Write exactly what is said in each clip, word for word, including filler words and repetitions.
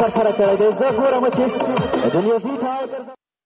تر سره کړی دی. زه ګورم چې د نیوزي ټایګرز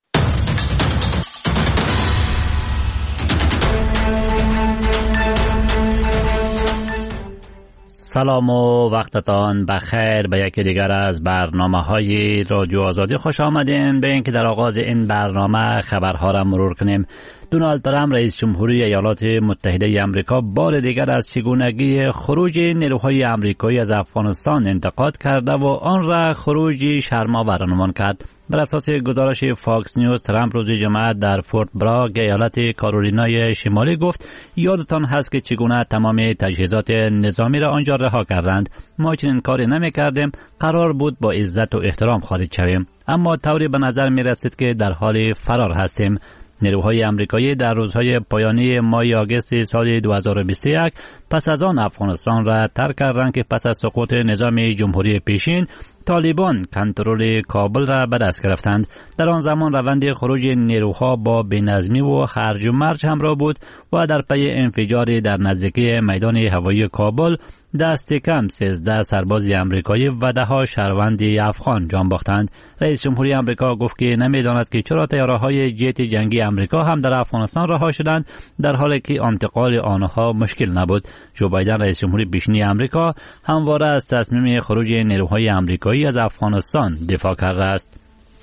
سلام و وقتتان بخیر به یکی دیگر از برنامه های رادیو آزادی خوش آمدین. به اینکه در آغاز این برنامه خبرها را مرور کنیم. دونالد ترامپ رئیس جمهوری ایالات متحده آمریکا بار دیگر از چگونگی خروج نیروهای آمریکایی از افغانستان انتقاد کرده و آن را خروجی شرم‌آور عنوان کرد. بر اساس گزارش فاکس نیوز، ترامپ روز جمعه در فورت براگ ایالت کارولینای شمالی گفت یادتان هست که چگونه تمام تجهیزات نظامی را آنجا رها کردند. ما چنین کاری نمی کردیم. قرار بود با عزت و احترام خارج شویم، اما طوری به نظر می رسید که در حال فرار هستیم. نیروهای آمریکایی در روزهای پایانی ماه آگوست سال دو هزار و بیست و یک پس از آن افغانستان را ترک کردند که پس از سقوط نظام جمهوری پیشین طالبان کنترل کابل را به دست گرفتند. در آن زمان روند خروج نیروها با بی‌نظمی و هرج و مرج همراه بود و در پی انفجاری در نزدیکی میدان هوایی کابل دست کم سیزده سرباز آمریکایی و ده ها شهروند افغان جان باختند. رئیس جمهوری آمریکا گفت که نمیداند که چرا طیاره‌های جت جنگی آمریکا هم در افغانستان رها شدند در حالی که انتقال آنها مشکل نبود. جو بایدن رئیس جمهوری پیشین آمریکا همواره از تصمیم خروج نیروهای آمریکایی از افغانستان دفاع کرده است.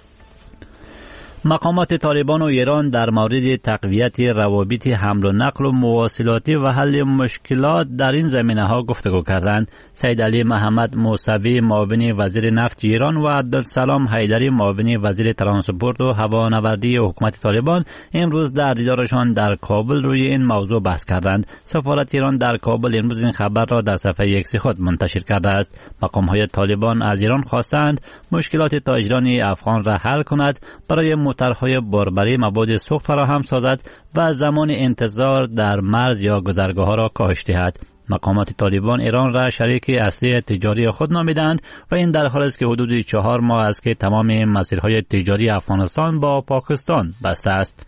مقامات طالبان و ایران در مورد تقویت روابط حمل و نقل و مواصلاتی و حل مشکلات در این زمینه ها گفتگو کردند. سید علی محمد موسوی معاون وزیر نفت ایران و عبدالسلام حیدری معاون وزیر ترانسپورت و هوانوردی حکومت طالبان امروز در دیدارشان در کابل روی این موضوع بحث کردند. سفارت ایران در کابل امروز این خبر را در صفحه ایکس خود منتشر کرده است. مقام های طالبان از ایران خواستند مشکلات تاجران افغان را حل کند، برای موترهای باربری مواد سوخت فراهم سازد و زمان انتظار در مرز یا گذرگاه ها را کاهش دهد. مقامات طالبان ایران را شریک اصلی تجاری خود نامیدند و این در حالی است که حدود چهار ماه است که تمام مسیرهای تجاری افغانستان با پاکستان بسته است.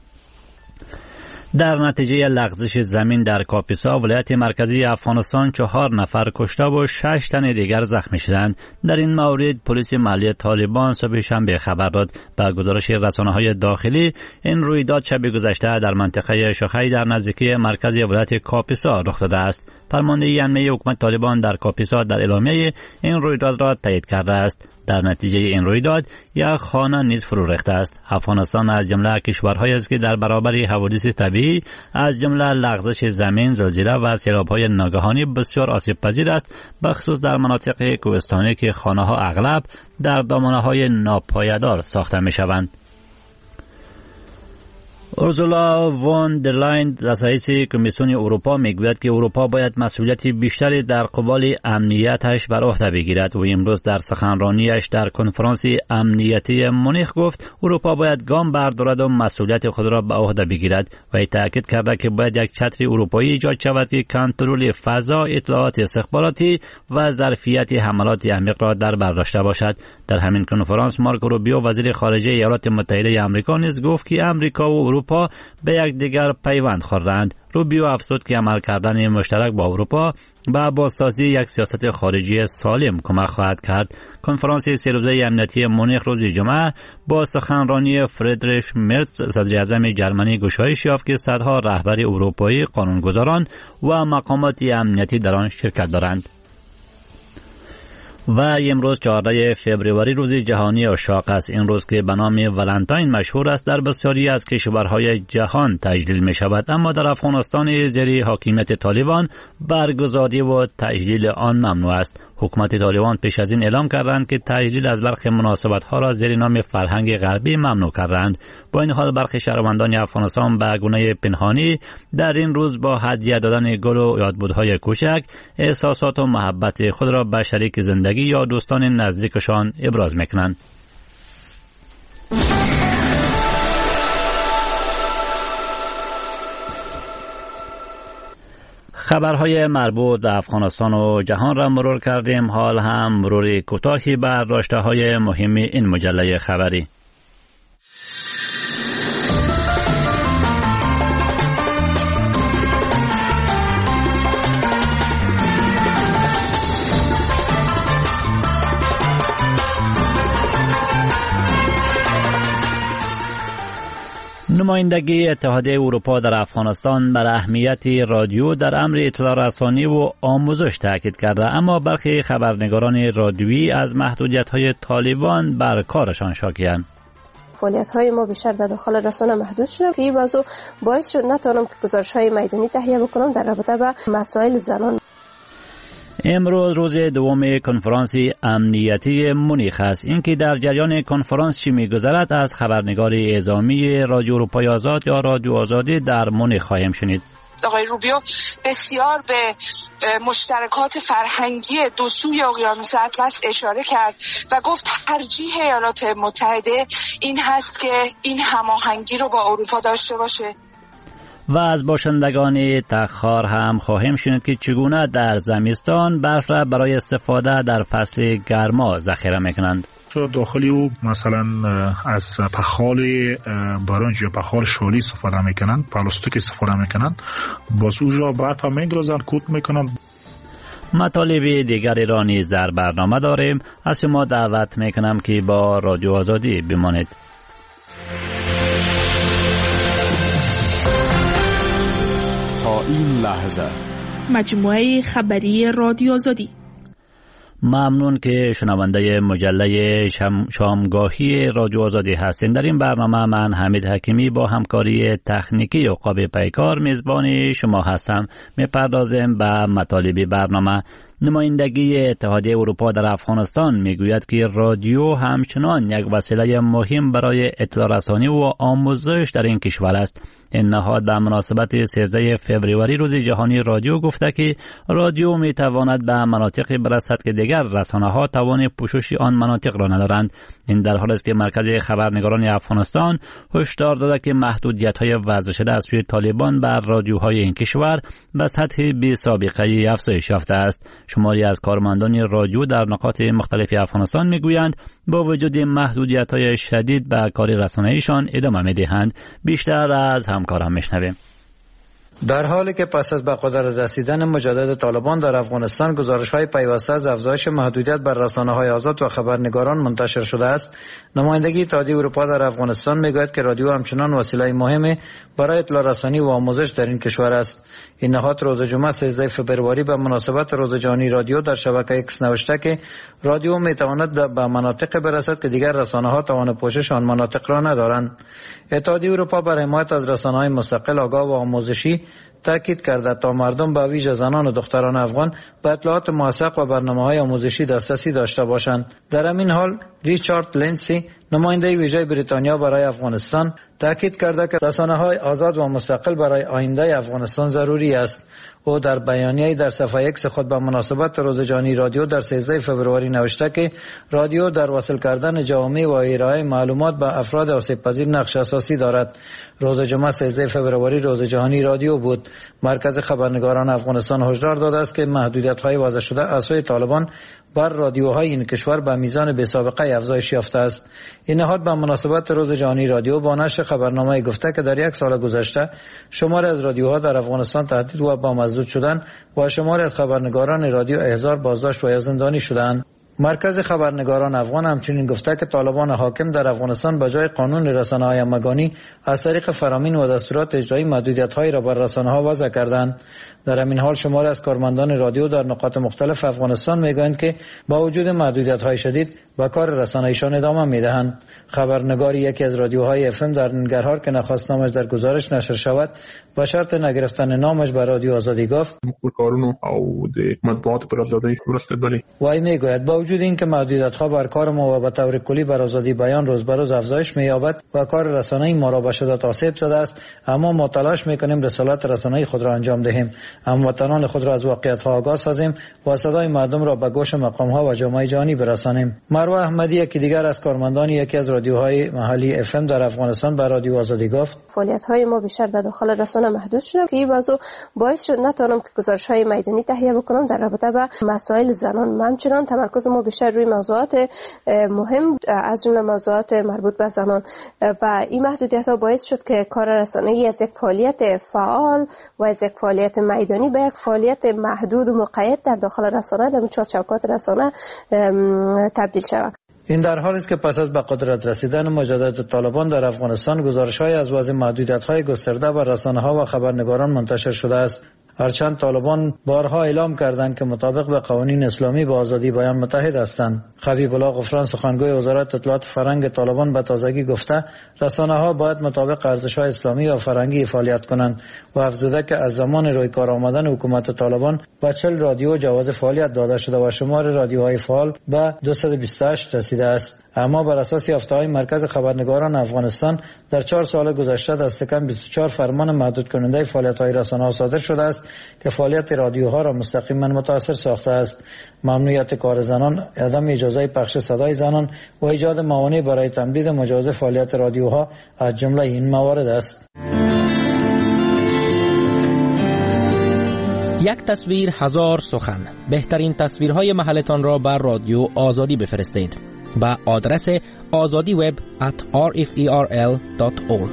در نتیجه لغزش زمین در کاپیسا ولایت مرکزی افغانستان چهار نفر کشته و شش تن دیگر زخمی شدند. در این مورد پلیس محلی طالبان صبح شنبه خبر داد. با گزارش رسانه‌های داخلی این رویداد شب گذشته در منطقه شخی در نزدیکی مرکز ولایت کاپیسا رخ داده است. فرمانده امنیتی حکومت طالبان در کاپیسا در اعلامیه این رویداد را تایید کرده است. در نتیجه این رویداد یک خانه نیز فرو ریخته است. افغانستان از جمله کشورهایی است که در برابر حوادث طبیعی از جمله لغزش زمین، زلزله و سیلاب‌های ناگهانی بسیار آسیب پذیر است، بخصوص در مناطق کوهستانی که خانه‌ها اغلب در دامنه‌های ناپایدار ساخته می‌شوند. اورسولا وان در لاین رئیس کمیسیون اروپا میگوید که اروپا باید مسئولیت بیشتری در قبال امنیتش بر عهده بگیرد و امروز در سخنرانیش در کنفرانس امنیتی مونیخ گفت اروپا باید گام بردارد و مسئولیت خود را به عهده بگیرد و تاکید کرد که باید یک چتر اروپایی ایجاد شود که کنترل فضا، اطلاعات استخباراتی و ظرفیت حملات عمیق را در بر داشته باشد. در همین کنفرانس مارکو روبیو وزیر خارجه ایالات متحده آمریکا نیز گفت که آمریکا و اروپا به یک دیگر پیوند خوردند. روبیو افزود که عمل کردن مشترک با اروپا به بازسازی یک سیاست خارجی سالم کمک خواهد کرد. کنفرانس سه روزه امنیتی مونیخ روز جمعه با سخنرانی فریدریش مرز صدر اعظم جرمنی گشایش یافت که صدها رهبر اروپایی، قانونگذاران و مقامات امنیتی در آن شرکت دارند. و امروز چهاردهم فوریه روز جهانی عشاق است. این روز که به نام ولنتاین مشهور است در بسیاری از کشورهای جهان تجلیل می شود، اما در افغانستان زیر حاکمیت طالبان برگزاری و تجلیل آن ممنوع است. حکومت طالبان پیش از این اعلام کردند که تجلیل از برخی مناسبت‌ها را زیر نام فرهنگ غربی ممنوع کردند. با این حال برخی شهروندان افغانستان به گونه پنهانی در این روز با هدیه دادن گل و یادبودهای کوچک احساسات و محبت خود را به شریک زندگی یا دوستان نزدیکشان ابراز میکنند. خبرهای مربوط به افغانستان و جهان را مرور کردیم. حال هم مرور کوتاهی بر داشته‌های مهم این مجله خبری. نمایندگی اتحادیه اروپا در افغانستان بر اهمیت رادیو در امر اطلاع رسانی و آموزش تاکید کرده، اما برخی خبرنگاران رادیویی از محدودیت‌های طالبان بر کارشان شاکی‌اند. فعالیت‌های ما بیشتر در داخل رسانه محدود شده که این موضوع باعث شد نتوانم که گزارش‌های میدانی تهیه بکنم در رابطه با مسائل زنان. امروز روز دوم کنفرانس امنیتی مونیخ است. اینکه در جریان کنفرانس چی می‌گذرد از خبرنگار اعزامی رادیو اروپای آزاد یا رادیو آزادی در مونیخ خواهیم شنید. آقای روبیو بسیار به مشترکات فرهنگی دو سوی اقیانوس اطلس اشاره کرد و گفت ترجیح ایالات متحده این هست که این هماهنگی رو با اروپا داشته باشه. و از باشندگان تخار هم خواهیم شنید که چگونه در زمستان برف را برای استفاده در فصل گرما ذخیره میکنند. داخلی او مثلا از پخال برنج یا پخال شالی استفاده میکنند، پلاستیک استفاده میکنند، باز او را برف میگذارند، کوت میکنند. مطالب دیگری را نیز در برنامه داریم. از شما دعوت میکنم که با رادیو آزادی بمانید. تا این لحظه مجموعه خبری رادیو آزادی. ممنون که شنونده مجله شم شامگاهی رادیو آزادی هستین. در این برنامه من حمید حکیمی با همکاری تکنیکی عقاب پیکار میزبان شما هستم. میپردازیم به مطالب برنامه. نمایندگی اتحادیه اروپا در افغانستان میگوید که رادیو همچنان یک وسیله مهم برای اطلاع رسانی و آموزش در این کشور است. این نهاد به مناسبت سیزده فوریه روز جهانی رادیو گفته که رادیو میتواند به مناطقی برسد که دیگر رسانه‌ها توان پوشش آن مناطق را ندارند. این در حالی است که مرکز خبرنگاران افغانستان هشدار داده که محدودیت‌های وضع شده از سوی طالبان بر رادیوهای این کشور به سطح بی سابقه افزایش یافته است. شماری از کارمندان رادیو در نقاط مختلف افغانستان میگویند با وجود محدودیت‌های شدید به کار رسانه‌ایشان ادامه می‌دهند. بیشتر از همکارم میشنویم. در حالی که پس از به قدرت رسیدن مجدد طالبان در افغانستان گزارش‌های پیوسته از افزایش محدودیت بر رسانه‌های آزاد و خبرنگاران منتشر شده است، نمایندگی اتحادیه اروپا در افغانستان میگوید که رادیو همچنان وسیله مهمی برای اطلاع رسانی و آموزش در این کشور است. این نهاد روز جمعه سیزده فوریه به مناسبت روز جهانی رادیو در شبکه ایکس نوشته که رادیو میتواند به مناطق برسد که دیگر رسانه‌ها توان پوشش آن مناطق را ندارند. اتحادیه اروپا برای حمایت از رسانه‌های مستقل، آگاه و آموزشی تاکید کرده تا مردم به ویژه زنان و دختران افغان به اطلاعات موثق و برنامه‌های آموزشی دسترسی داشته باشند. در همین حال ریچارد لینسی، نماینده ویژه بریتانیا برای افغانستان، تاکید کرده که رسانه‌های آزاد و مستقل برای آینده افغانستان ضروری است. او در بیانیه‌ای در صفحه ایکس خود به مناسبت روز جهانی رادیو در سیزده فوریه نوشته که رادیو در وصل کردن جوامع و ارائه معلومات به افراد آسیب‌پذیر نقش اساسی دارد. روز جمعه سیزده فوریه روز جهانی رادیو بود. مرکز خبرنگاران افغانستان هشدار داده است که محدودیت‌های وضع شده از سوی طالبان بر رادیوهای این کشور به میزان بی‌سابقه افزایش یافته است. این نهاد به مناسبت روز جهانی رادیو با نشر خبرنامه گفته که در یک سال گذشته شمار از رادیوها در افغانستان تهدید و با مزدود شدند و شمار از خبرنگاران رادیو احضار، بازداشت و یا زندانی شدند. مرکز خبرنگاران افغان همچنین گفته که طالبان حاکم در افغانستان به جای قانون رسانه‌های همگانی از طریق فرامین و دستورات اجرایی محدودیت‌هایی را بر رسانه‌ها وضع کردند. در همین حال شمار از کارمندان رادیو در نقاط مختلف افغانستان میگویند که با وجود محدودیت‌های شدید به کار رسانه‌ایشان ادامه می‌دهند. خبرنگاری یکی از رادیوهای اف ام در ننگرهار که نخواست نامش در گزارش نشر شود با شرط نگرفتن نامش به رادیو آزادی گفت کارونو او د مطبوعات پر آزادی ورسته دلی وای میگوید با وجود اینکه محدودیت‌ها بر کار ما و به طور کلی بر آزادی بیان روز به روز افزایش می‌یابد و کار رسانه‌ای ما را به شدت آسیب زده است، اما ما تلاش می‌کنیم رسالت رسانه‌ای خود را انجام دهیم، هموطنان خود را از واقعیت‌ها آگاه سازیم و صدای مردم را به گوش مقام‌ها و جامعه جهانی برسانیم. مروه احمدی که دیگر از کارمندان یکی از رادیوهای محلی اف ام در افغانستان به رادیو آزادی گفت فعالیت‌های ما بیشتر در داخل رسانه محدود شده که این موضوع باعث شد نتوانم که گزارش‌های میدانی تهیه بکنم در رابطه با مسائل زنان. همچنان تمرکز ما بیشتر روی موضوعات مهم از جمله موضوعات مربوط به زنان و این محدودیت‌ها باعث شد که کار رسانه‌ای از یک فعالیت فعال و از یک فعالیت میدانی به یک فعالیت محدود و مقید در داخل رسانه در چهار چوکات رسانه تبدیل شود. این در حالی است که پس از به قدرت رسیدن مجدد طالبان در افغانستان گزارش‌های از وضع محدودیت‌های گسترده بر رسانه‌ها و خبرنگاران منتشر شده است. هرچند طالبان بارها اعلام کردند که مطابق به قوانین اسلامی با آزادی بیان متحد هستند. خبیب الله غفران سخنگوی وزارت اطلاعات فرهنگ طالبان به تازگی گفته رسانه‌ها باید مطابق ارزش‌های اسلامی و فرهنگی فعالیت کنند و افزوده که از زمان روی کار آمدن حکومت طالبان به چهل رادیو جواز فعالیت داده شده و شمار رادیوهای فعال به دویست و بیست و هشت رسیده است. اما بر اساس یافته‌های مرکز خبرنگاران افغانستان در چهار سال گذشته دست کم بیست و چهار فرمان محدود کننده فعالیت‌های رسانه‌ها صادر شده است که فعالیت رادیوها را مستقیما متاثر ساخته است. ممنوعیت کار زنان، عدم اجازه پخش صدای زنان و ایجاد موانع برای تمدید مجاز فعالیت رادیوها از جمله این موارد است. یک تصویر هزار سخن. بهترین تصویرهای محلتان را بر رادیو آزادی بفرستید با آدرس azadiweb at r f e r l dot org.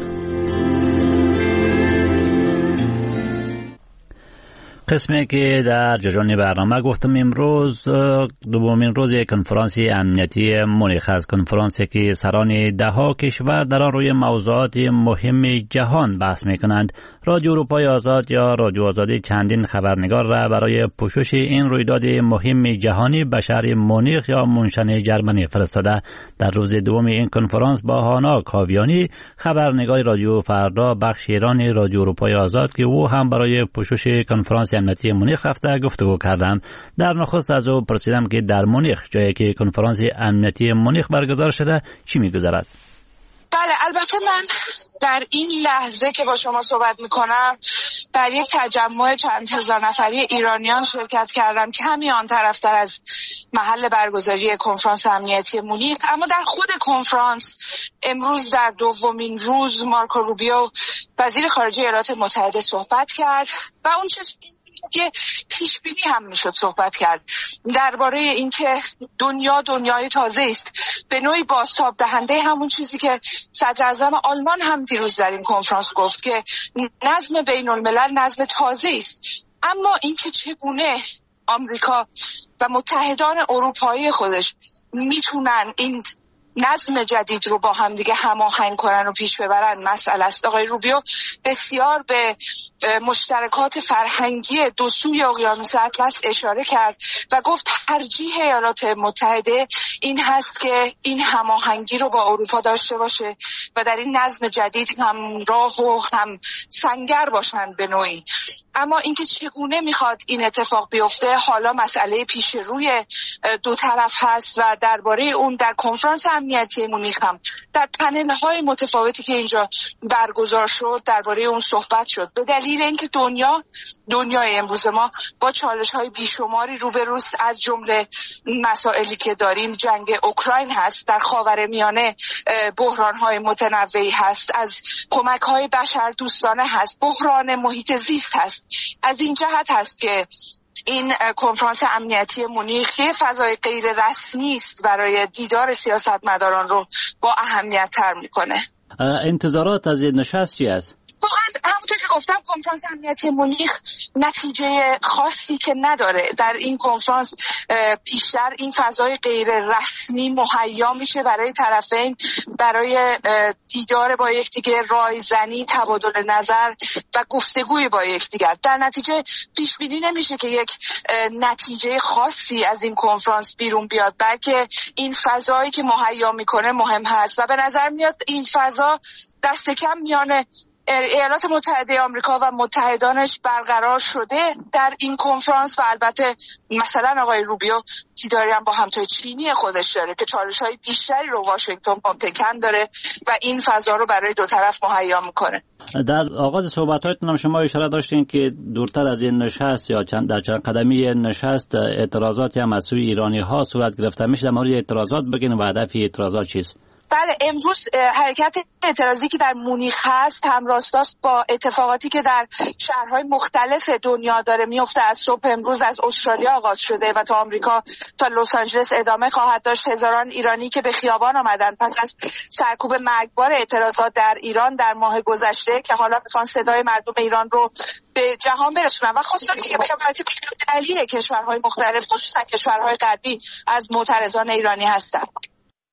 قسمی که در جریان برنامه گفتم امروز دومین روز کنفرانسی امنیتی مونیخ است. کنفرانسی که سران ده ها کشور در آن روی موضوعات مهم جهان بحث می کنند. رادیو اروپای آزاد یا رادیو آزادی چندین خبرنگار را برای پوشش این رویداد مهم جهانی به شهر مونیخ یا مونشن جرمنی فرستاده. در روز دوم این کنفرانس با هانا کاویانی خبرنگار رادیو فردا بخش ایرانی رادیو اروپای آزاد که او هم برای پوشش کنفرانس امنیتی مونیخ رفته گفتگو کردم. در نخست از او پرسیدم که در مونیخ جایی که کنفرانس امنیتی مونیخ برگزار شده چی می‌گذرد؟ بله، البته من در این لحظه که با شما صحبت میکنم در یک تجمع چند هزار نفری ایرانیان شرکت کردم که همین آن طرفتر از محل برگزاری کنفرانس امنیتی مونیخ. اما در خود کنفرانس امروز در دومین روز مارکو روبیو وزیر خارجه ایالات متحده صحبت کرد و اون چه که پیش بینی هم میشد صحبت کرد درباره اینکه دنیا دنیای تازه است، به نوعی بازتاب دهنده همون چیزی که صدر اعظم آلمان هم دیروز در این کنفرانس گفت که نظم بین الملل نظم تازه است. اما اینکه چگونه آمریکا و متحدان اروپایی خودش میتونن این نظم جدید رو با هم دیگه هماهنگ کنن و پیش ببرن مسئله است. آقای روبیو بسیار به مشترکات فرهنگی دو سوی اقیانوس اطلس اشاره کرد و گفت ترجیح ایالات متحده این هست که این هماهنگی رو با اروپا داشته باشه و در این نظم جدید هم راه و هم سنگر باشند به نوعی. اما اینکه چگونه میخواد این اتفاق بیفته حالا مسئله پیش روی دو طرف هست و درباره اون در کنفرانس امنیتی مونیخ هم در پنل‌های متفاوتی که اینجا برگزار شد درباره اون صحبت شد. به دلیل اینکه دنیا دنیای امروز ما با چالش‌های بیشماری روبروست، از جمله مسائلی که داریم جنگ اوکراین هست، در خاورمیانه بحران‌های متنوعی هست، از کمک‌های بشردوستانه هست، بحران محیط زیست هست. از این جهت هست که این کنفرانس امنیتی مونیخ یه فضای غیر رسمی است برای دیدار سیاستمداران رو با اهمیت تر میکنه. انتظارات از این نشست چی است؟ واقعا همونطور که گفتم کنفرانس امنیتی مونیخ نتیجه خاصی که نداره. در این کنفرانس بیشتر این فضای غیر رسمی مهیا میشه برای طرفین برای دیدار با یکدیگر، رایزنی، تبادل نظر و گفتگوی با یکدیگر. در نتیجه پیش بینی نمیشه که یک نتیجه خاصی از این کنفرانس بیرون بیاد، بلکه این فضایی که مهیا میکنه مهم هست و به نظر میاد این فضا دست کم میان ایالات متحده آمریکا و متحدانش برقرار شده در این کنفرانس و البته مثلا آقای روبیو دیداری هم با همتای چینی خودش داره که چالش‌های بیشتری رو واشنگتن با پکن داره و این فضا رو برای دو طرف مهیا میکنه. در آغاز صحبت‌هاتون هم شما اشاره داشتین که دورتر از این نشست یا چند در چند قدمی نشست اعتراضاتی هم از سوی ایرانی‌ها صورت گرفته میشه. در مورد اعتراضات بگین و هدف اعتراضات چیست؟ بله، امروز حرکت اعتراضی که در مونیخ هست هم راستاست با اتفاقاتی که در شهرهای مختلف دنیا داره میفته. از صبح امروز از استرالیا آغاز شده و تا آمریکا تا لس آنجلس ادامه خواهد داشت. هزاران ایرانی که به خیابان آمدن پس از سرکوب مرگبار اعتراضات در ایران در ماه گذشته که حالا میخوان صدای مردم ایران رو به جهان برسونن و خاصه که به شفاعت دلیل کشورهای مختلف خصوصا کشورهای غربی از معترضان ایرانی هستند.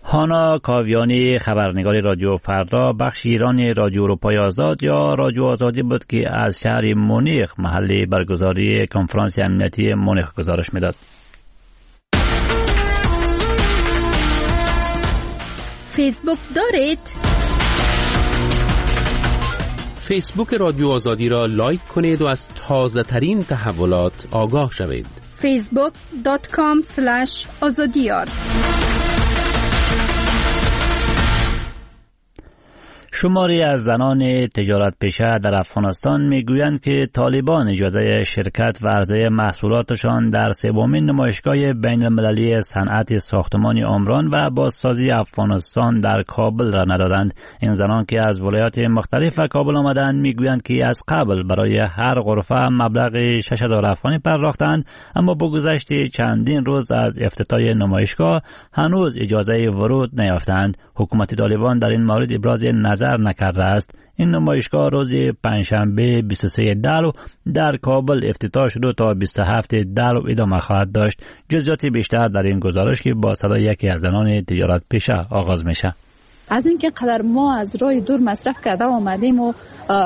هانا کاویانی خبرنگار رادیو فردا بخش ایرانی رادیو اروپای آزاد یا رادیو آزادی بود که از شهر مونیخ محل برگزاری کنفرانس امنیتی مونیخ گزارش میداد. فیسبوک دارید؟ فیسبوک رادیو آزادی را لایک کنید و از تازه ترین تحولات آگاه شوید. فیسبوک دات کام اسلش آزادیار. شماری از زنان تجارت پیشه در افغانستان میگویند که طالبان اجازه شرکت و عرضه محصولاتشان در سومین نمایشگاه بین المللی صنعت ساختمان عمران و بازسازی افغانستان در کابل را ندادند. این زنان که از ولایات مختلف و کابل آمدند میگویند که از قبل برای هر غرفه مبلغ شش هزار افغانی پرداختند، اما با گذشت چندین روز از افتتاح نمایشگاه هنوز اجازه ورود نیافتند. حکومت طالبان در این مورد ابراز نظر نکرده است. این نمایشگاه روز پنجشنبه بیست و سه دلو در کابل افتتاح شد و تا بیست و هفت دلو ادامه خواهد داشت. جزئیات بیشتر در این گزارش که با صدای یکی از زنان تجارت پیشه آغاز میشه. از اینکه قدر ما از راه دور مصرف کرده آمدیم و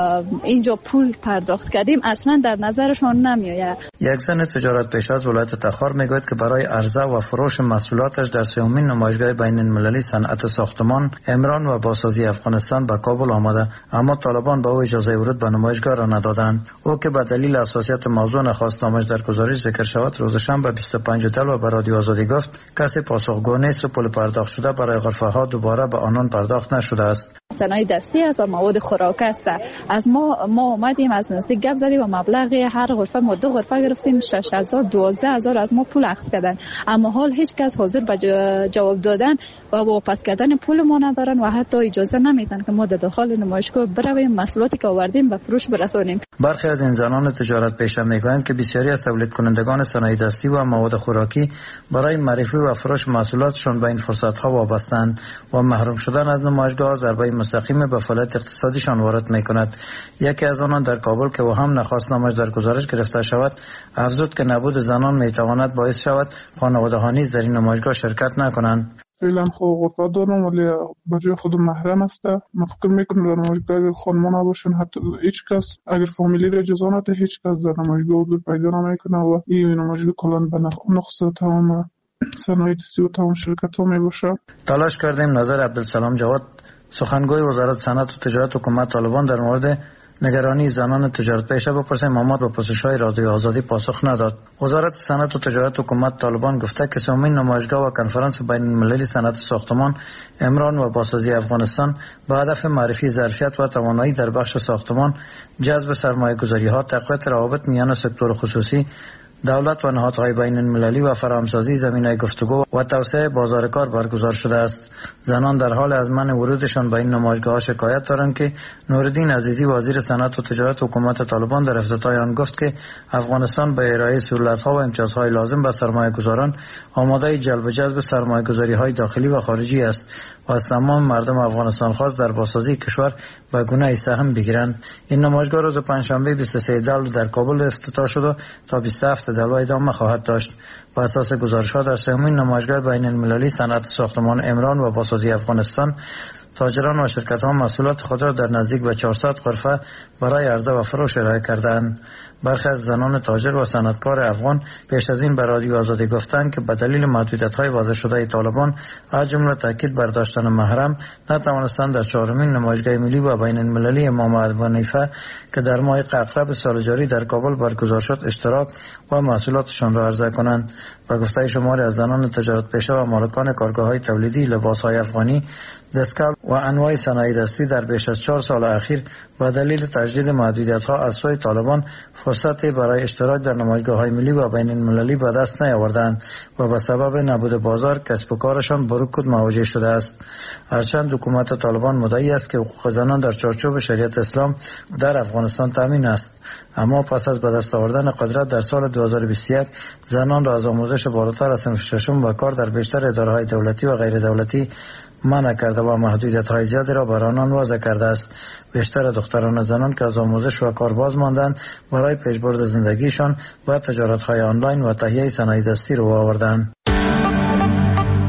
اینجا پول پرداخت کردیم اصلا در نظرشان نمیآید. یک زن تجارت پیشه از ولایت تخار میگوید که برای عرضه و فروش محصولاتش در سومین نمایشگاه بین المللی صنعت ساختمان عمران و بازسازی افغانستان به کابل آمده، اما طالبان به او اجازه ورود به نمایشگاه را ندادند. او که به دلیل حساسیت موضوع نخواست نامش در گزارش ذکر شود، روز شنبه بیست و پنج دلو به رادیو آزادی گفت کسی پاسخگو نیست و پول پرداخت شده برای غرفه ها دوباره به آنان پرداخت نشده است. صنایع دستی از مواد خوراک است. از ما ما اومدیم از نزدیک گپ زدیم و مبلغ هر غرفه ما دو غرفه گرفتیم شش هزار دوازده هزار از ما پول اخذ کردن، اما حال هیچ کس حاضر به جواب دادن و واپس کردن پول ما ندارن و حتی اجازه نمیدن که ما در داخل نمایشگاه برویم محصولاتی که آوردیم به فروش برسانیم. برخی از این زنان تجارت پیشه میگویند که بسیاری از تولید کنندگان صنایع دستی و مواد خوراکی برای معرفی و فروش محصولاتشان به این فرصت ها وابستند و محروم شدن از نمایشگاه ضربه مستقیم به فعالیت اقتصادیشان وارد میکند. یکی از آنان در کابل که او هم نخواست نامش در گزارش گرفته شود افزود که نبود زنان میتواند باعث شود خانواده ها نیز در این نمایشگاه شرکت نکنند. فعلا خود غرفه دارم ولی بجای خود محرم است. من فکر میکنم در نمایشگاه اگر خانمان نباشن حتی هیچ کس اگر فامیلی را اجازه نده هیچ کس در نمایشگاه حضور پیدا نمیکنه و این نمایشگاه کلا به نقص تمام صنایع دستی و تمام شرکت ها میباشه. تلاش کردیم نظر عبدالسلام جواد سخنگوی وزارت صنعت و تجارت حکومت طالبان در مورد نگرانی زنان تجارت پیشه بپرسیم، اما به پرسش‌های رادیو آزادی پاسخ نداد. وزارت صنعت و تجارت حکومت طالبان گفته که سومین نمایشگاه و کنفرانس بین المللی صنعت ساختمان عمران و بازسازی افغانستان با هدف معرفی ظرفیت و توانایی در بخش ساختمان، جذب سرمایه‌گذاری‌ها، تقویت روابط میان سکتور خصوصی، دولت و نهادهای بین المللی و فراهمسازی زمینه گفتگو و توسعه بازار کار برگزار شده است. زنان در حال از منع ورودشان به این نمایشگاه شکایت دارند که نورالدین عزیزی وزیر صنعت و تجارت حکومت طالبان در افتتاح آن گفت که افغانستان به ارائه سهولت‌ها و امتیازهای لازم به سرمایه‌گذاران آماده جلب و جذب سرمایه‌گذاری‌های داخلی و خارجی است و از تمام مردم افغانستان خواست در بازسازی کشور به گونه سهم بگیرند. این نمایشگاه روز پنجشنبه بیست و سه دلو در کابل افتتاح شد و تا بیست و هفت دلو ادامه خواهد داشت. بر اساس گزارش‌ها در سومین نمایشگاه بین المللی صنعت ساختمان عمران و بازسازی افغانستان تاجران و شرکت‌ها محصولات خود را در نزدیک به چهارصد غرفه برای عرضه و فروش ارائه کردند. برخی از زنان تاجر و صنعتکار افغان پیش از این به رادیو آزادی گفتند که به دلیل محدودیت‌های وضع شده طالبان از جمله تاکید بر داشتن محرم نتوانستند در چهارمین نمایشگاه ملی و بین المللی امام ابو حنیفه که در ماه اقرب سال جاری در کابل برگزار شد اشتراک و محصولاتشان را عرضه کنند. به گفته شماری از زنان تجارت پیشه و مالکان کارگاه‌های تولیدی لباس‌های افغانی، دستکال و انواع صنایع دستی در بیش از چهار سال اخیر با دلیل تجدید محدودیت‌ها از سوی طالبان فرصتی برای اشتراک در نمایشگاه‌های ملی و بین المللی به دست نیاوردند و به سبب نبود بازار کسب و کارشان به رکود مواجه شده است. هرچند حکومت طالبان مدعی است که حقوق زنان در چارچوب شریعت اسلام در افغانستان تامین است، اما پس از به دست آوردن قدرت در سال دو هزار و بیست و یک زنان را از آموزش بالاتر از صنف ششم و کار در بیشتر اداره‌های دولتی و غیر دولتی منع کرده و محدودیت‌های زیادی را بر آنان وضع کرده است. بیشتر دختران زنان که از آموزش و کار باز ماندند برای پیشبرد زندگیشان و تجارت‌های آنلاین و تهیه صنایع دستی رو آوردند.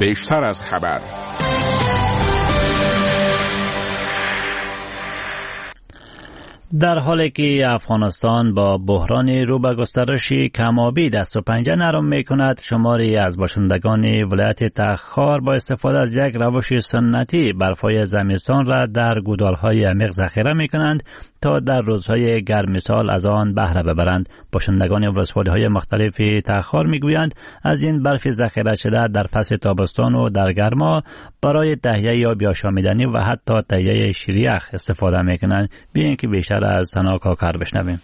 بیشتر از خبر. در حالی که افغانستان با بحران رو به گسترش کمابی دست و پنجه نرم می کند، شماری از باشندگان ولایت تخار با استفاده از یک روش سنتی برفای زمستان را در گودالهای عمیق ذخیره می کنند تا در روزهای گرم سال از آن بهره ببرند. باشندگان ولسوالی‌های مختلف تخار می گویند از این برف ذخیره شده در فصل تابستان و در گرما برای تهیه یا بیاشامیدنی و حتی تهیه شیریخ استفاده می کنند. بیاین که بیشتر از ثنا کاکر بشنویم.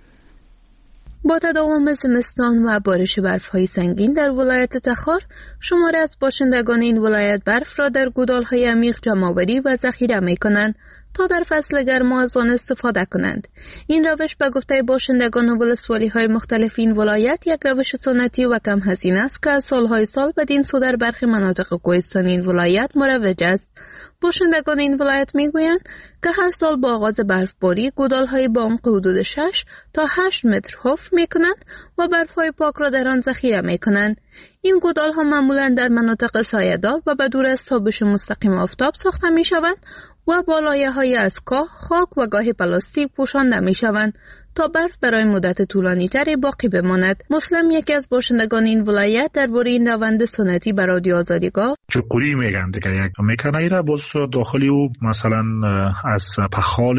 با تداوم زمستان و بارش برف‌های سنگین در ولایت تخار، شماری از باشندگان این ولایت برف را در گودال‌های عمیق جمع‌آوری و ذخیره می‌کنند تا در فصل گرما از آن استفاده کنند. این روش به گفته باشندگان ولسوالی‌های مختلف این ولایت یک روش سنتی و کم هزینه است که از سال‌های سال بدین سو در برخی مناطق کوهستانی این ولایت مروج است. باشندگان این ولایت میگویند که هر سال با آغاز برفباری گودال‌های با عمق حدود شش تا هشت متر حفر می‌کنند و برف‌های پاک را در آن ذخیره می‌کنند. این گودال‌ها معمولاً در مناطق سایه‌دار و به دور از تابش مستقیم آفتاب ساخته می‌شوند و با لایه‌های از کاه، خاک و گاهی پلاستیک پوشانده می‌شوند تا برف برای مدت طولانی تری باقی بماند. مسلم یکی از باشندگان این ولایت درباره این روند سنتی به رادیو آزادی گفت: چقوری میگن دیگه یک میکنه ایرا باز داخلی او مثلا از پخال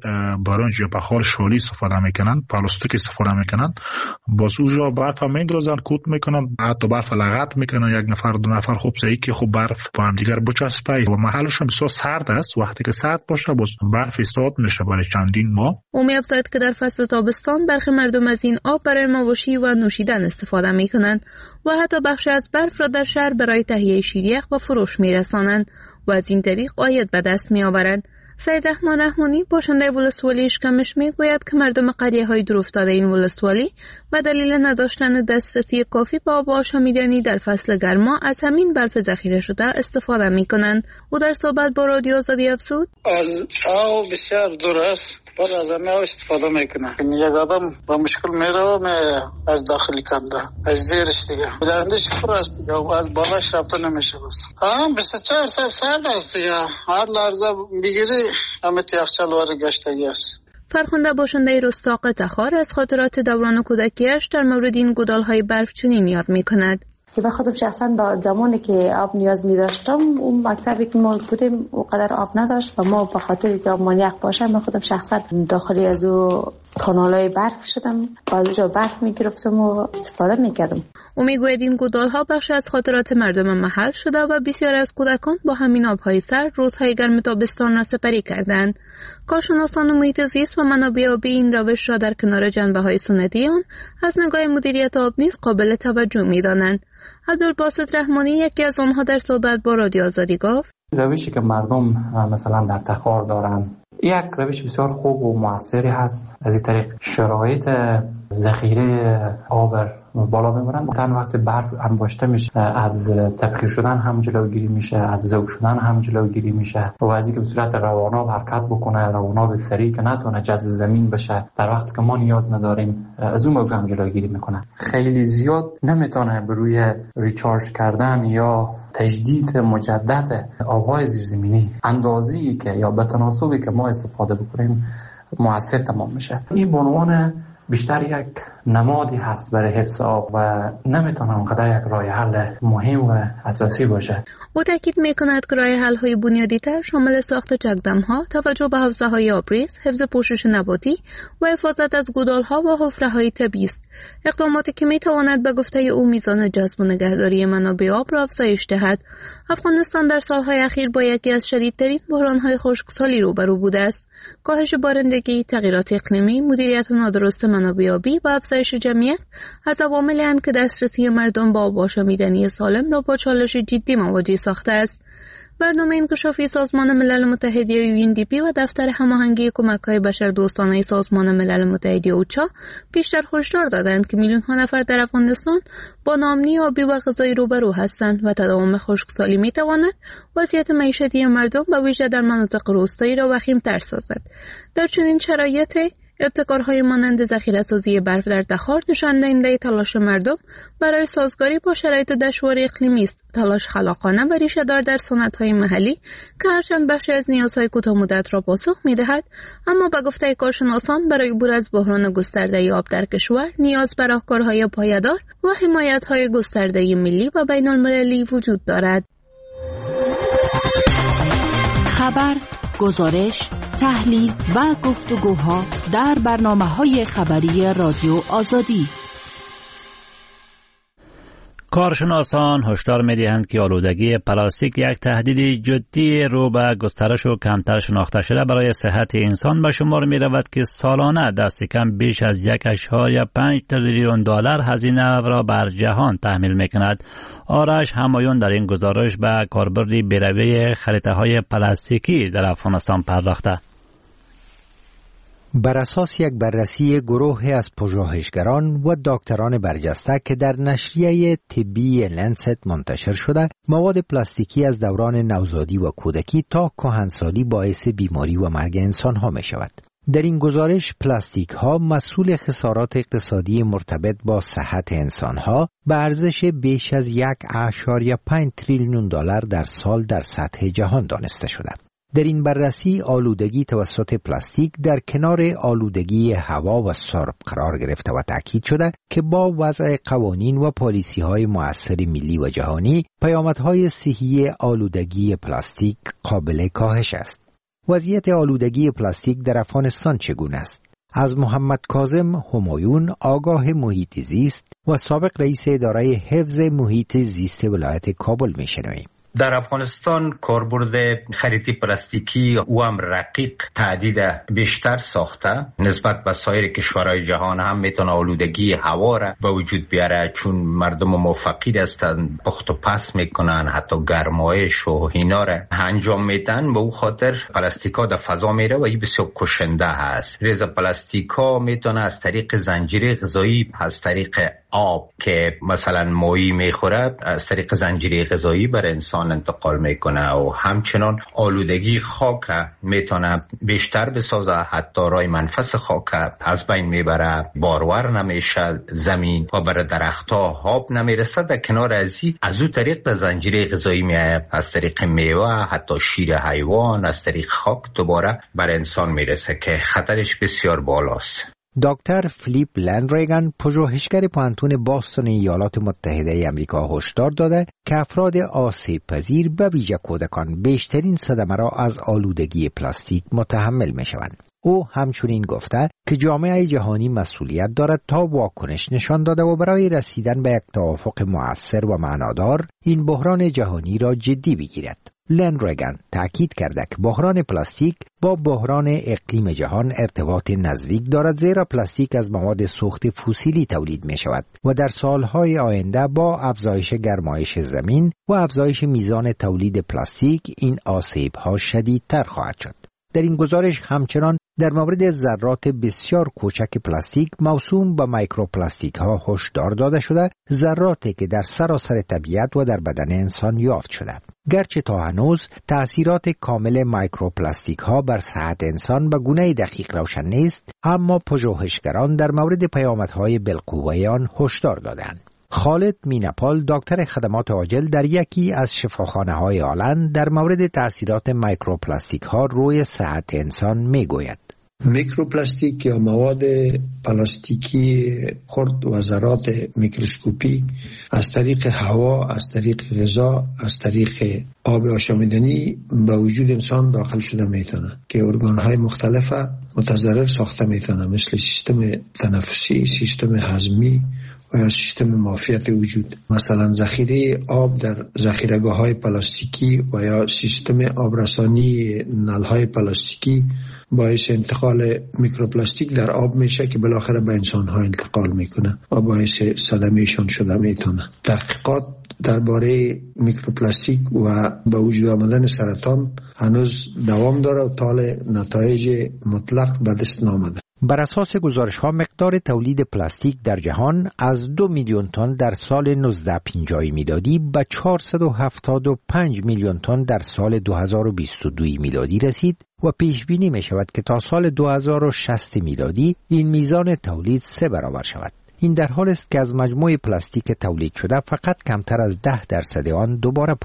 برنج یا پخال شالی استفاده میکنن، پلاستیک استفاده میکنن، باز اونجا برف میندازن، کوت میکنن، حتی برف لغت میکنن، یک نفر دو نفر خوب سعی که خوب برف با هم دیگر بچسبه و محلش هم بسیار سرد است. وقتی که سرد باشه باز برف استاد میشه برای چندین ماه. او می‌افزاید که در فصل تابستان برخی مردم از این آب برای مواشی و نوشیدن استفاده میکنند و حتی بخشی از برف را در شهر برای تهیه شیریخ و فروش میرسانند و از این طریق عاید به دست میآورند. سید رحمان رحمانی باشنده ولسوالی اشکمش میگوید که مردم قریه‌های دورافتاده این ولسوالی و دلیل نداشتن دسترسی کافی به آب آشامیدنی در فصل گرما از همین برف ذخیره شده استفاده میکنند. او در صحبت با رادیو آزادی افزود: از آب بسیار دور است، بعد از همه آب استفاده میکنه. یک آدم با مشکل میره از داخلی کنده از زیرش دیگه بدندش پر است یا از بالاش رفته نمیشه. بس آه بیست و چهار ساعت سرد است یا هر لحظه بگیری همه یخچال وارد گشتگی است. فرخنده باشنده رستاق تخار از خاطرات دوران کودکیش در مورد این گودال‌های برف چنین یاد می‌کند: که به خودم شخصا با زمانی که آب نیاز می داشتم اون مکتبی که ما بودیم اونقدر آب نداشت و ما به خاطر که آب مانیخ باشه من خودم شخصا داخلی از او کانالای برف شدم و از اونجا برف می گرفتم و استفاده می کردم. او می گوید این گودال‌ها بخش از خاطرات مردم محل شده و بسیار از کودکان با همین آب‌های سرد روزهای گرم تابستان را سپری کردند. کارشناسان محیط زیست و منابع آبی این روش را در کنار جنبه‌های سنتی آن از نگاه مدیریت آب نیز قابل توجه می‌دانند. عبدالباسط رحمانی یکی از آنها در صحبت با رادیو آزادی گفت: روشی که مردم مثلا در تخار دارن یک روش بسیار خوب و موثری هست. از این طریق شرایط ذخیره آب بالا ببرن. چند وقت برف انباشته میشه از تبخیر شدن هم جلوگیری میشه، از ذوب شدن هم جلوگیری میشه و از اینکه به صورت رواناب حرکت بکنه، رواناب سریع که نتونه جذب زمین بشه در وقتی که ما نیاز نداریم، از اون موضوع هم جلوگیری میکنه. خیلی زیاد نمیتونه به روی ریچارج کردن یا تجدید مجدد آبهای زیرزمینی اندازه‌ای که یا به تناسبی که ما استفاده بکنیم موثر تمام میشه. این به عنوان بیشتر یک نمادی هست برای حفظ آب و نمیتونه اونقدر یک راه حل مهم و اساسی باشه. او تاکید میکند که راه حل های بنیادی تر شامل ساخت چکدم ها، توجه به حوزه های آبریز، حفظ پوشش نباتی و حفاظت از گودال ها و حفره های طبیعی است. اقداماتی که میتواند به گفته او میزان جذب و نگهداری منابع آب را افزایش دهد. افغانستان در سالهای اخیر با یکی از شدیدترین بحران های خشکسالی روبرو بوده است. کاهش بارندگی، تغییرات اقلیمی، مدیریت نادرست منابع آبی و افزایش جمعیت از عواملی اند که دسترسی مردم با آب آشامیدنی سالم را با چالش جدی مواجه ساخته است. برنامه انکشافی سازمان ملل متحد یا یو ان دی پی و دفتر هماهنگی کمک‌های بشردوستانه سازمان ملل متحد اوچا پیشتر هشدار دادند که میلیون‌ها نفر در افغانستان با ناامنی آبی و غذایی روبرو هستند و تداوم خشکسالی می‌تواند وضعیت معیشتی مردم به ویژه در مناطق روستایی را وخیم‌تر سازد. در چنین شرایطی ابتکارهای مانند ذخیره‌سازی برف در تخار نشان دهنده تلاش مردم برای سازگاری با شرایط دشوار اقلیمی است. تلاش خلاقانه و ریشه‌دار در سنت‌های محلی که هرچند بخشی از نیازهای کوتاه‌مدت را پاسخ می‌دهد، اما به گفته کارشناسان برای عبور از بحران گسترده آب در کشور نیاز به راهکارهای پایدار و حمایت‌های گسترده ملی و بین‌المللی وجود دارد. خبر، گزارش، تحلیل و گفتگوها در برنامه‌های خبری رادیو آزادی. کارشناسان هشدار می‌دهند که آلودگی پلاستیک یک تهدید جدی رو به گسترش و کمتر شناخته شده برای صحت انسان به شمار می‌رود که سالانه دست کم بیش از یک اشاریه پنج تریلیون دلار هزینه را بر جهان تحمیل می‌کند. آرش همایون در این گزارش به کاربردی بی‌رویه خریطه‌های پلاستیکی در افغانستان پرداخته. بر اساس یک بررسی گروهی از پژوهشگران و دکتران برجسته که در نشریه طبی لنست منتشر شده، مواد پلاستیکی از دوران نوزادی و کودکی تا کهنسالی باعث بیماری و مرگ انسان‌ها می‌شود. در این گزارش پلاستیک ها مسئول خسارات اقتصادی مرتبط با صحت انسان‌ها به ارزش بیش از یک اشاریه پنج تریلیون دلار در سال در سطح جهان دانسته شده. در این بررسی آلودگی توسط پلاستیک در کنار آلودگی هوا و سرب قرار گرفته و تاکید شده که با وضع قوانین و پالیسی‌های مؤثر ملی و جهانی پیامدهای صحی آلودگی پلاستیک قابل کاهش است. وضعیت آلودگی پلاستیک در افغانستان چگونه است؟ از محمد کاظم همایون، آگاه محیط زیست و سابق رئیس اداره حفظ محیط زیست ولایت کابل می‌شنویم. در افغانستان کاربرد خریطی پلاستیکی و هم رقیق تعدید بیشتر ساخته نسبت به سایر کشورهای جهان هم میتونه آلودگی هوا را به وجود بیاره، چون مردم موفقی هستند پخت و پس میکنن، حتی گرمایش و اینا را انجام میدن. به او خاطر پلاستیکا در فضا میره و این بسیار کشنده هست. ریز پلاستیکا میتونه از طریق زنجیره غذایی، از طریق آب که مثلا ماهی میخوره، از طریق زنجیره غذایی بر انسان انتقال میکنه و همچنان آلودگی خاک میتونه بیشتر بسازه، حتی رای منفس خاک از بین میبره، بارور نمیشه زمین و برای درختها آب نمیرسه. در کنار ازی از او طریق در زنجیره غذایی میاد، از طریق میوه، حتی شیر حیوان، از طریق خاک دوباره بر انسان میرسه که خطرش بسیار بالاست. دکتر فلیپ لندریگن، پژوهشگر پوهنتون باستون ایالات متحده آمریکا، هشدار داده که افراد آسیب پذیر به ویژه کودکان بیشترین صدمه را از آلودگی پلاستیک متحمل می شوند. او همچنین گفته که جامعه جهانی مسئولیت دارد تا واکنش نشان داده و برای رسیدن به یک توافق مؤثر و معنادار این بحران جهانی را جدی بگیرد. لندریگن تأکید کرده که بحران پلاستیک با بحران اقلیم جهان ارتباط نزدیک دارد، زیرا پلاستیک از مواد سوخت فسیلی تولید می شود و در سالهای آینده با افزایش گرمایش زمین و افزایش میزان تولید پلاستیک این آسیب‌ها شدیدتر خواهد شد. در این گزارش همچنان در مورد ذرات بسیار کوچک پلاستیک موسوم به میکروپلاستیک ها هشدار داده شده، ذراتی که در سراسر طبیعت و در بدن انسان یافت شده. گرچه تا هنوز تأثیرات کامل میکروپلاستیک ها بر صحت انسان به گونه دقیق روشن نیست، اما پژوهشگران در مورد پیامدهای بالقوه آن هشدار دادند. خالد مینپال، دکتر خدمات عاجل در یکی از شفاخانه‌های آلند، در مورد تأثیرات میکروپلاستیک ها روی صحت انسان میگوید. میکروپلاستیک یا مواد پلاستیکی خرد و ذرات میکروسکوپی از طریق هوا، از طریق غذا، از طریق آب آشامیدنی به وجود انسان داخل شده میتونه که ارگان‌های مختلف متضرر ساخته میتونه، مثل سیستم تنفسی، سیستم هضمی و یا سیستم معافیت وجود. مثلا ذخیره آب در ذخیره‌گاه‌های پلاستیکی و یا سیستم آبرسانی نل‌های پلاستیکی باعث انتقال میکروپلاستیک در آب میشه که بالاخره به انسان‌ها انتقال میکنه و باعث صدمه‌شان شده میتونه. تحقیقات درباره میکروپلاستیک و به وجود آمدن سرطان هنوز دوام داره و طال نتایج مطلق به دست نامده. بر اساس گزارش ها مقدار تولید پلاستیک در جهان از دو میلیون تن در سال نوزده پنجاه میلادی به چهارصد و هفتاد و پنج میلیون تن در سال دو هزار و بیست و دو میلادی رسید و پیش بینی می شود که تا سال دو هزار و شصت میلادی این میزان تولید سه برابر شود. این در حال است که از مجموع پلاستیک تولید شده فقط کمتر از ده درصد آن دوباره